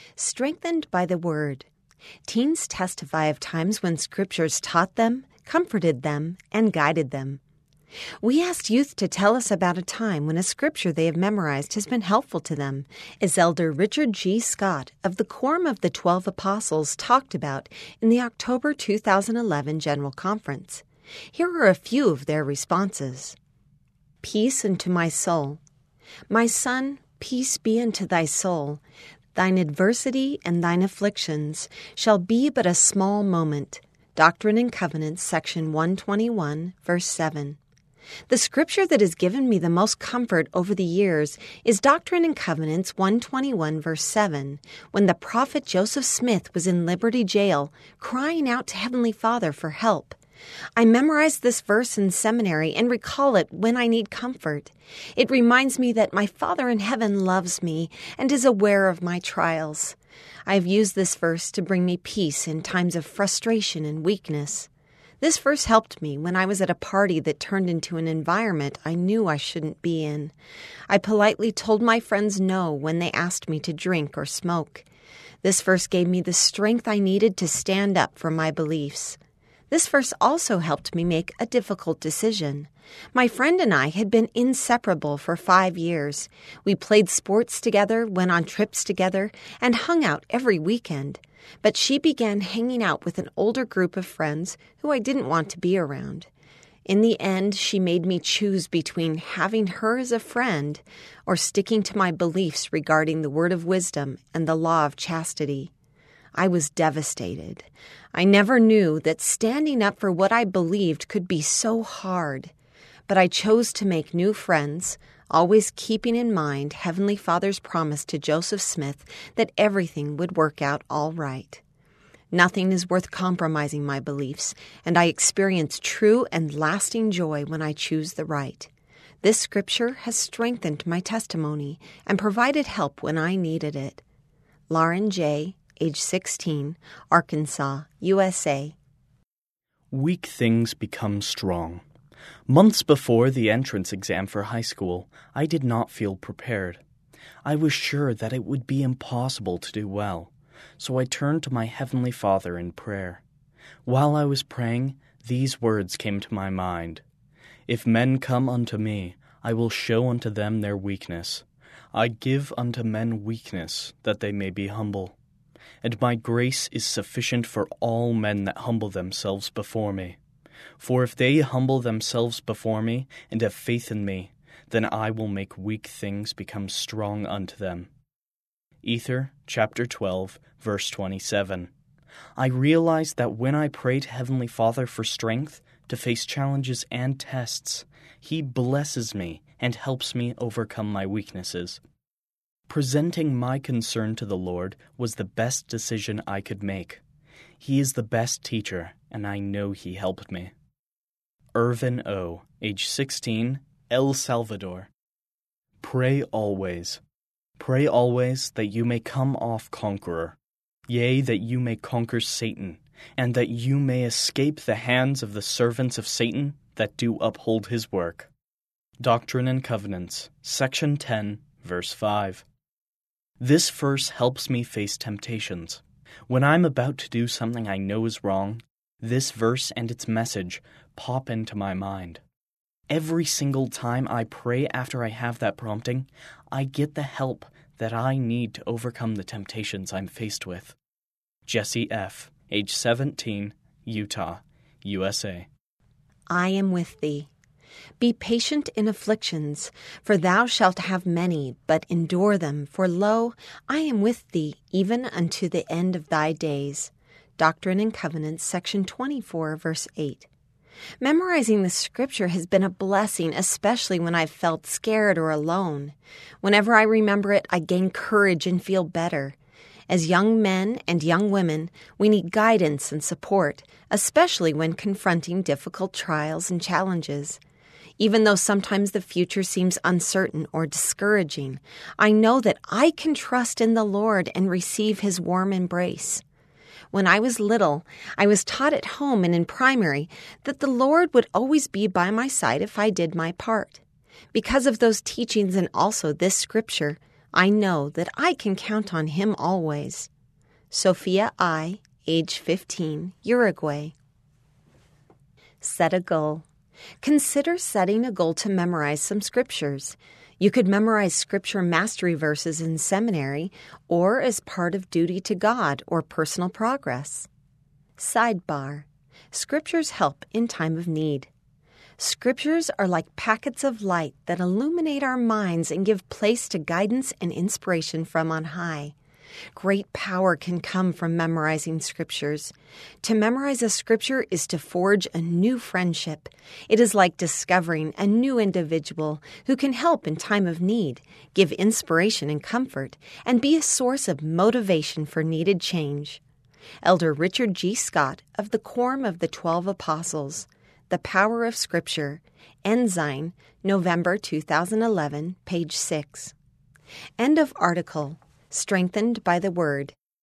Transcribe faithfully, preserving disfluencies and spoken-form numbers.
Strengthened by the Word. Teens testify of times when Scriptures taught them, comforted them, and guided them. We asked youth to tell us about a time when a Scripture they have memorized has been helpful to them, as Elder Richard G. Scott of the Quorum of the Twelve Apostles talked about in the October two thousand eleven General Conference. Here are a few of their responses. Peace unto my soul. My son, peace be unto thy soul. Thine adversity and thine afflictions shall be but a small moment. Doctrine and Covenants, section one twenty-one, verse seven. The scripture that has given me the most comfort over the years is Doctrine and Covenants one twenty-one, verse seven, when the prophet Joseph Smith was in Liberty Jail, crying out to Heavenly Father for help. I memorized this verse in seminary and recall it when I need comfort. It reminds me that my Father in heaven loves me and is aware of my trials. I have used this verse to bring me peace in times of frustration and weakness. This verse helped me when I was at a party that turned into an environment I knew I shouldn't be in. I politely told my friends no when they asked me to drink or smoke. This verse gave me the strength I needed to stand up for my beliefs. This verse also helped me make a difficult decision. My friend and I had been inseparable for five years. We played sports together, went on trips together, and hung out every weekend. But she began hanging out with an older group of friends who I didn't want to be around. In the end, she made me choose between having her as a friend or sticking to my beliefs regarding the word of wisdom and the law of chastity. I was devastated. I never knew that standing up for what I believed could be so hard. But I chose to make new friends, always keeping in mind Heavenly Father's promise to Joseph Smith that everything would work out all right. Nothing is worth compromising my beliefs, and I experience true and lasting joy when I choose the right. This scripture has strengthened my testimony and provided help when I needed it. Lauren J., age sixteen, Arkansas, U S A. Weak things become strong. Months before the entrance exam for high school, I did not feel prepared. I was sure that it would be impossible to do well, so I turned to my Heavenly Father in prayer. While I was praying, these words came to my mind. If men come unto me, I will show unto them their weakness. I give unto men weakness, that they may be humble. And my grace is sufficient for all men that humble themselves before me. For if they humble themselves before me, and have faith in me, then I will make weak things become strong unto them. Ether, chapter twelve, verse twenty-seven. I realize that when I pray to Heavenly Father for strength to face challenges and tests, He blesses me and helps me overcome my weaknesses. Presenting my concern to the Lord was the best decision I could make. He is the best teacher, and I know He helped me. Irvin O., age sixteen, El Salvador. Pray always. Pray always that you may come off conqueror, yea, that you may conquer Satan, and that you may escape the hands of the servants of Satan that do uphold his work. Doctrine and Covenants, section ten, verse five. This verse helps me face temptations. When I'm about to do something I know is wrong, this verse and its message pop into my mind. Every single time I pray after I have that prompting, I get the help that I need to overcome the temptations I'm faced with. Jesse F., age seventeen, Utah, U S A. I am with thee. Be patient in afflictions, for thou shalt have many, but endure them. For lo, I am with thee, even unto the end of thy days. Doctrine and Covenants, section twenty-four, verse eight. Memorizing the scripture has been a blessing, especially when I've felt scared or alone. Whenever I remember it, I gain courage and feel better. As young men and young women, we need guidance and support, especially when confronting difficult trials and challenges. Even though sometimes the future seems uncertain or discouraging, I know that I can trust in the Lord and receive His warm embrace. When I was little, I was taught at home and in primary that the Lord would always be by my side if I did my part. Because of those teachings and also this scripture, I know that I can count on him always. Sophia I, age fifteen, Uruguay. Set a goal. Consider setting a goal to memorize some scriptures. You could memorize scripture mastery verses in seminary or as part of duty to God or personal progress. Sidebar. Scriptures help in time of need. Scriptures are like packets of light that illuminate our minds and give place to guidance and inspiration from on high. Great power can come from memorizing scriptures. To memorize a scripture is to forge a new friendship. It is like discovering a new individual who can help in time of need, give inspiration and comfort, and be a source of motivation for needed change. Elder Richard G. Scott of the Quorum of the Twelve Apostles, The Power of Scripture, Ensign, November two thousand eleven, page six. End of article. Strengthened by the Word.